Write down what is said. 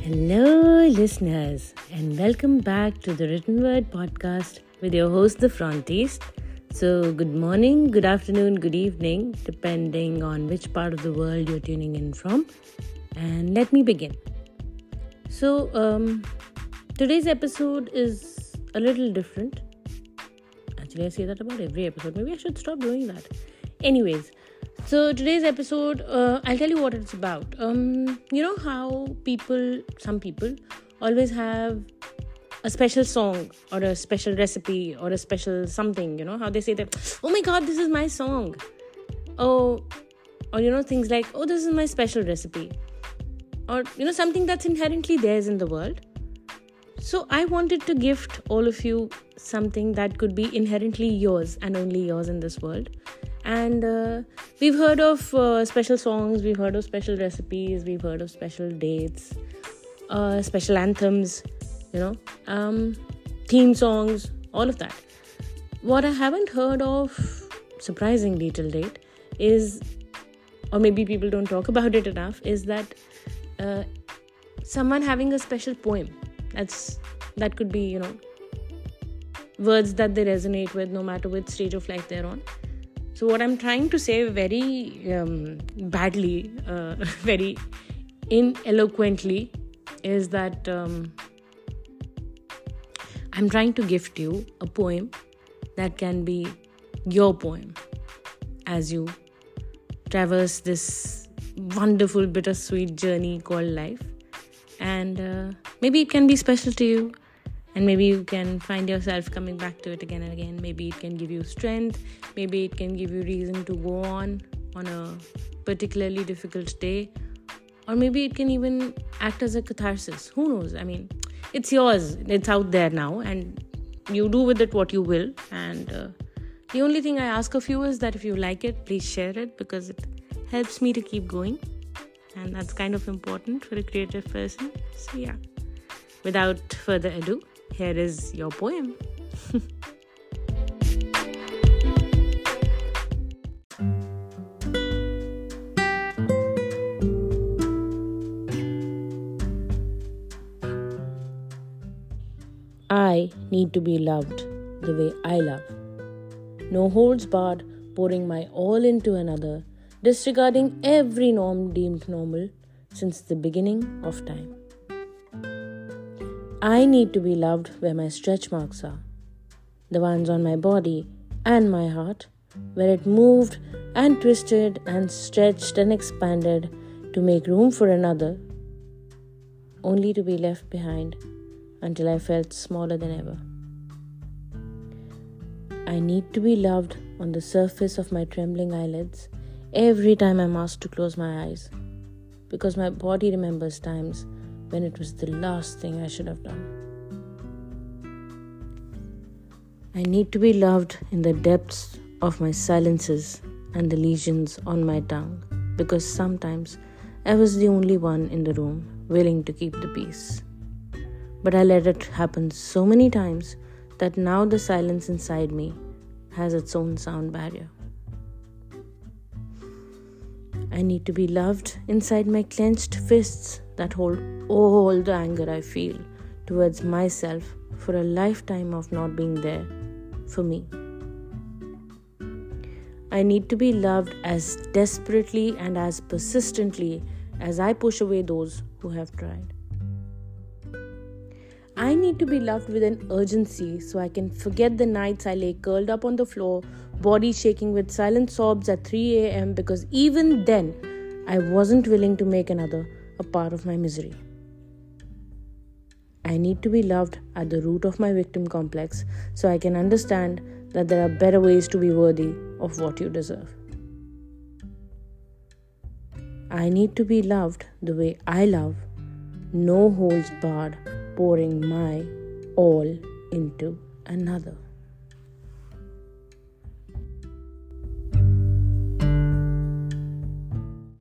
Hello, listeners, and welcome back to the Written Word podcast with your host, The Frontiest. So, good morning, good afternoon, good evening, depending on which part of the world you're tuning in from. And let me begin. So, today's episode is a little different. Actually, I say that about every episode. Maybe I should stop doing that. Anyways, so today's episode, I'll tell you what it's about. You know how some people always have a special song or a special recipe or a special something, you know, how they say that, oh my God, this is my song. Or things like, oh, this is my special recipe. Or, something that's inherently theirs in the world. So I wanted to gift all of you something that could be inherently yours and only yours in this world. And we've heard of special songs, we've heard of special recipes, we've heard of special dates, special anthems, theme songs, all of that. What I haven't heard of, surprisingly till date, is, or maybe people don't talk about it enough, is that someone having a special poem. That could be, words that they resonate with no matter which stage of life they're on. So what I'm trying to say very badly, very ineloquently, is that I'm trying to gift you a poem that can be your poem as you traverse this wonderful bittersweet journey called life. And maybe it can be special to you. And maybe you can find yourself coming back to it again and again. Maybe it can give you strength. Maybe it can give you reason to go on a particularly difficult day. Or maybe it can even act as a catharsis. Who knows? I mean, it's yours. It's out there now. And you do with it what you will. And the only thing I ask of you is that if you like it, please share it. Because it helps me to keep going. And that's kind of important for a creative person. So yeah, without further ado, here is your poem. I need to be loved the way I love. No holds barred, pouring my all into another, disregarding every norm deemed normal since the beginning of time. I need to be loved where my stretch marks are, the ones on my body and my heart, where it moved and twisted and stretched and expanded to make room for another, only to be left behind until I felt smaller than ever. I need to be loved on the surface of my trembling eyelids every time I'm asked to close my eyes, because my body remembers times when it was the last thing I should have done. I need to be loved in the depths of my silences and the lesions on my tongue, because sometimes I was the only one in the room willing to keep the peace. But I let it happen so many times that now the silence inside me has its own sound barrier. I need to be loved inside my clenched fists that hold all the anger I feel towards myself for a lifetime of not being there for me. I need to be loved as desperately and as persistently as I push away those who have tried. I need to be loved with an urgency so I can forget the nights I lay curled up on the floor, body shaking with silent sobs at 3 a.m. because even then I wasn't willing to make another a part of my misery. I need to be loved at the root of my victim complex so I can understand that there are better ways to be worthy of what you deserve. I need to be loved the way I love, no holds barred, pouring my all into another.